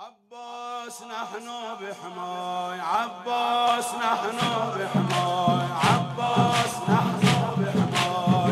عباس نحن بحماي، عباس نحن بحماي، عباس نحن بحماي،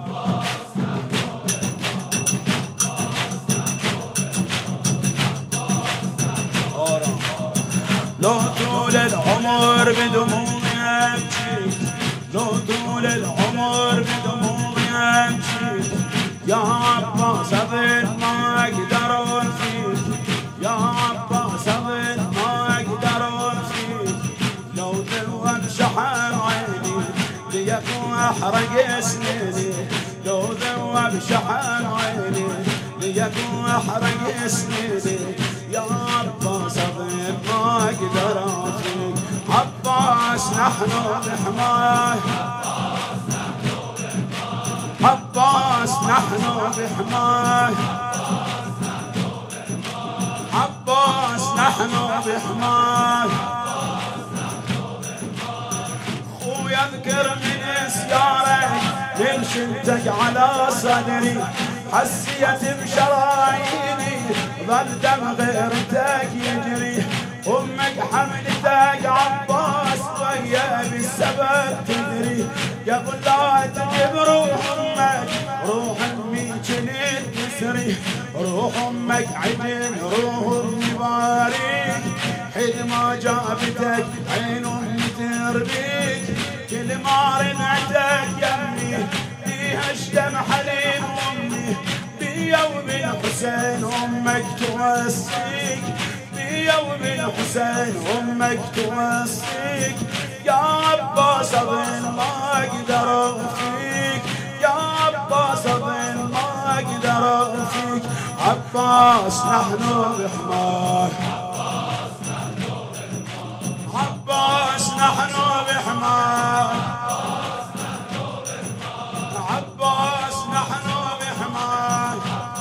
لو طول العمر بدموعي أبكي، لو طول العمر بدموعي أبكي، يا عباس أظل ما أقدر أوفيك، يا عباس أظل ما أقدر أوفيك، لو ذوب شحن عيني ليكون أحرق سنيني، لو ذوب شحن عيني ليكون أحرق سنيني، يا عباس أظل ما أقدر أوفيك، عباس نحن بحماي، عباس نحن بحماي، عباس نحن بحماي، خويا اذكر من سيارك من شلتك على صدري، حسيت بشراييني ظل دم غيرتك يجري، امك حملتك عباس وهي بالسبب تدري، قبل لا تجيب روح امك روح امي جنين تسري، روح امك عدن روح امي باريك، حين ما جابتك عين امي تربيك، كل ما رنعتك يمي فيها الشم حليب امي، بيا وبن حسين امك توصيك، بيا وبن حسين امك توصيك، يا عباس اظن ما اقدر اوفيك، يا عباس اظن ما اقدر اوفيك، عباس نحن بحماي، عباس نحن بحماي، عباس نحن بحماي،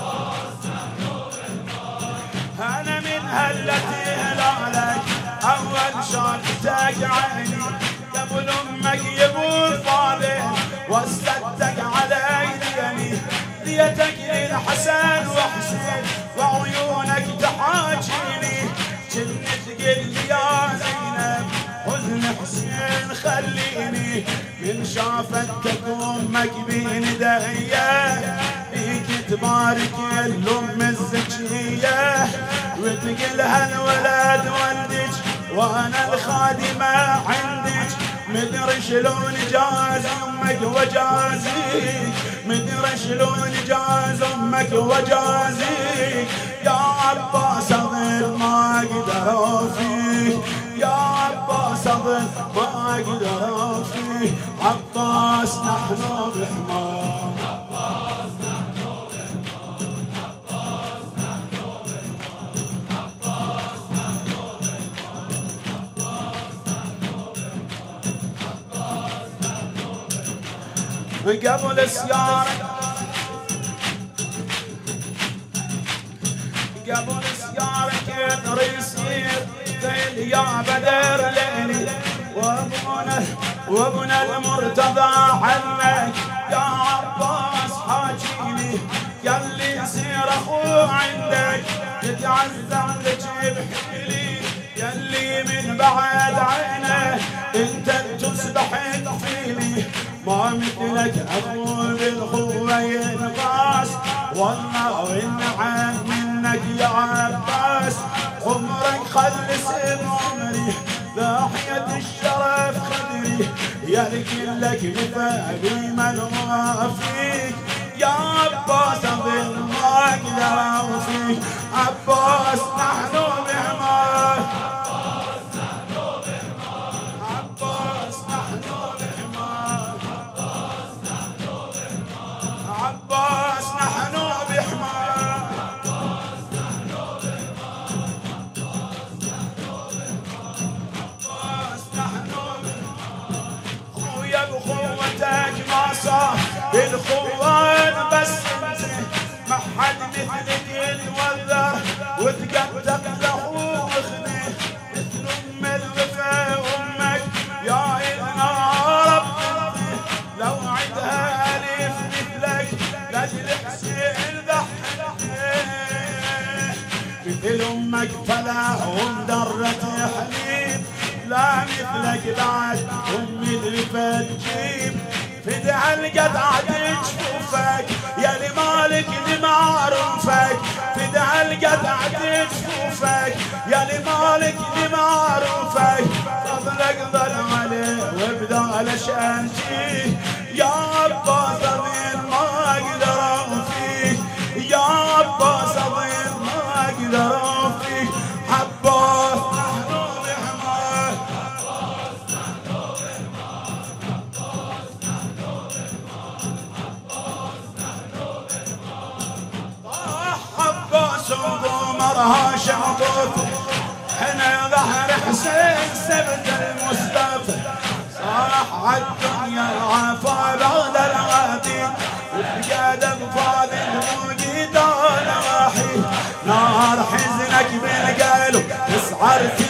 انا من هلتي هلالك اول شافتك عيني، قبل امك يبو فاضل وصلتك على يديني، ليتك للحسن وحسين وعيونك تحاجيني، كنت تقول لي يا زينب حزن حسين خليني، من شافتك امك بين ايديا فيك تبارك الام الزكيه، وتقلها الولد ولدك وانا الخادمه عندك، مدري شلون جاز امك وجازيك، مدري شلون جاز امك وجازيك، يا عباس اظل ما اقدر اوفيك، يا عباس اظل ما اقدر اوفيك، عباس نحن بحماي، عباس نحن بحماي، عباس نحن بحماي، عباس نحن بحماي، قبل سيارك قبل سيارك يدري يصير ليل يا بدر ليلي، وابونا المرتضى عنك يا عباس حاجيني، ياللي يصير اخو عندك تتعزم لك بحيلي، ياللي من بعد عينه انت تصبح فيني، ما مثلك اخو بالخوه ينقاس، والله والنعم منك يا عباس، عمرك خلص بعمري ضاحية الشرف خدري، يا لك نفا بمن وافيك، يا عباس اظل ما اقدر اوفيك، عباس نحن بحماي، عباس نحن بحماي، عباس نحن بحماي، عباس نحن بحماي، عباس نحن بحماي، خويا بخوتك ما صار بالخوان، بس انت ما حد مثلك يتوذر وتقدر له امك فلا ومدرة حليب، لا مثلك بعد امي اللي فتجيب. فدع القطعة جفوفك يا اللي مالك لمعروفك، فدع القطعة جفوفك يا اللي مالك لمعروفك. فضلك ظل عليه وبذال شانجيه، يا عباس اظن ما اقدر فيك، يا عباس اظن ما اقدر فيك. عباس وضمرها شعبوت، حنا ظهر حسين سبت المصطفى. صاح عالدنيا العفا بعد العادين، وفقد انفاذ الموجود انا وحيد. نار حزنك بالقلب تسعر